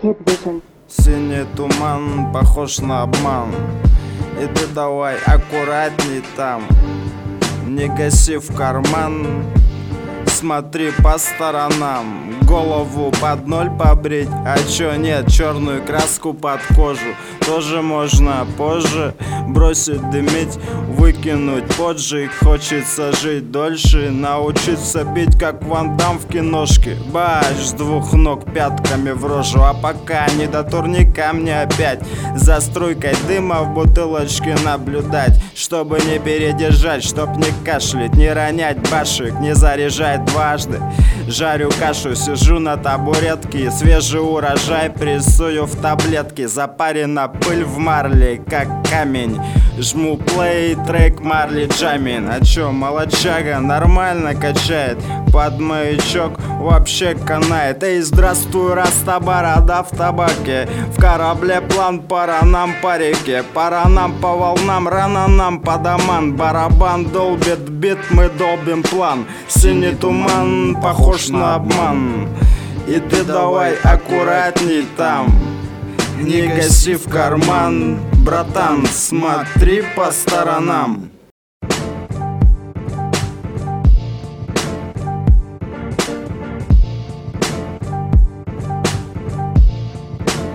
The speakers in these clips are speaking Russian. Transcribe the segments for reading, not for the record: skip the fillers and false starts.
Kid Vision. Синий туман похож на обман, и ты давай аккуратней там. Не гаси в карман, смотри по сторонам. Голову под ноль побрить, а чё нет, черную краску под кожу тоже можно позже бросить дымить, выкинуть поджиг. Хочется жить дольше, научиться бить как Ван Дам в киношке. Бач, с двух ног пятками в рожу. А пока не до турника мне опять за струйкой дыма в бутылочке наблюдать, чтобы не передержать, чтоб не кашлять, не ронять башек, не заряжать дважды. Жарю кашу, сижу на табуретке, свежий урожай прессую в таблетки. Запарена пыль в марле, как камень. Жму плей, трек Марли Джамин. А чё, молодчага нормально качает, под маячок вообще канает. Эй, здравствуй, Раста борода в табаке. В корабле план, пора нам по реке, пора нам по волнам, рано нам по домам. Барабан долбит бит, мы долбим план. Синий туман похож на обман, и ты давай аккуратней там. Не гаси в карман, братан, смотри по сторонам.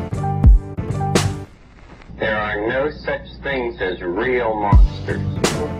There are no such things as real monsters.